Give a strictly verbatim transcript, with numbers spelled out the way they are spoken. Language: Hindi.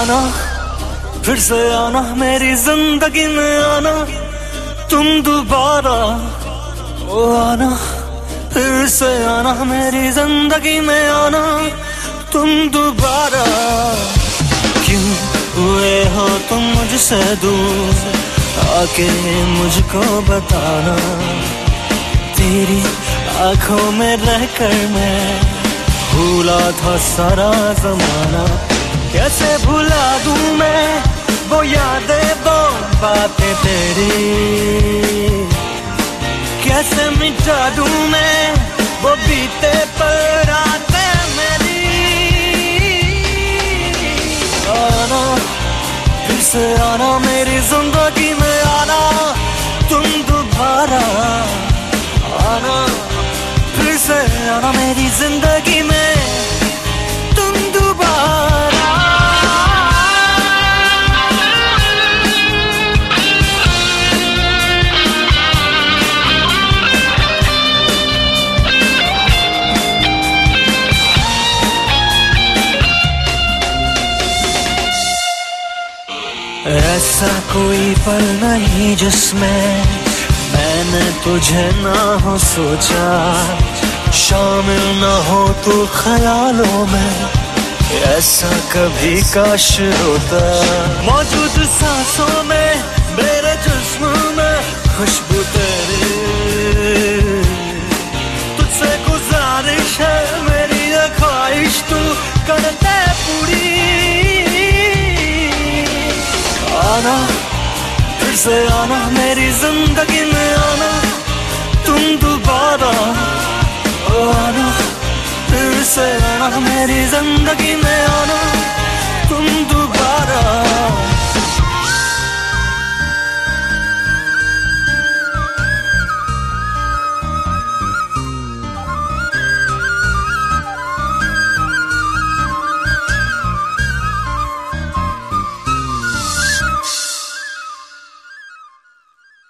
आना, फिर से आना मेरी जिंदगी में आना, तुम दोबारा ओ आना, फिर से आना मेरी जिंदगी में आना, तुम दोबारा। क्यों हुए हो तुम मुझसे दूर, आके मुझको बताना, तेरी आंखों में रहकर मैं भूला था सारा जमाना। कैसे भुला दूं मैं वो यादें वो बातें तेरी, कैसे मिटा दूं मैं वो बीते पर रातें मेरी। आना, फिर से आना मेरी जिंदगी में आना, तुम दोबारा आना, फिर से आना मेरी जिंदगी में, तुम दोबारा। ऐसा कोई पल नहीं जिसमें मैंने तुझे ना हो सोचा, शामिल ना हो तू ख्यालों में, ऐसा कभी काश होता। मौजूद सांसों में मेरे जिस्म में खुशबू तेरी, तुझसे गुजारिश है मेरी ये ख्वाहिश तू कर दे पूरी। आना, फिर से आना मेरी जिंदगी में आना, तुम दोबारा आना, फिर से आना मेरी जिंदगी में आना, तुम